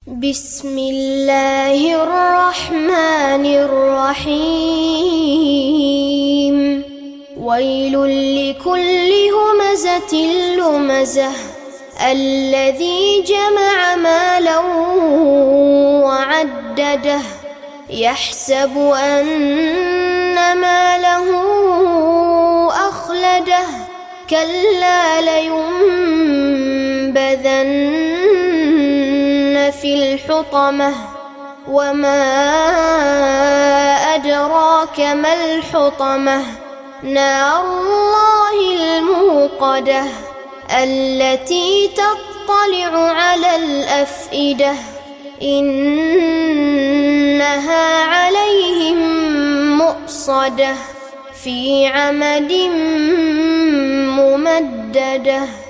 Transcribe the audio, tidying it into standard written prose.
بسم الله الرحمن الرحيم ويل لكل همزة لمزة الذي جمع مالا وعدده يحسب أن ماله أخلده كلا لينبذن في الحطمة وما أدراك ما الحطمة نار الله الموقدة التي تطلع على الأفئدة إنها عليهم مؤصدة في عمد ممددة.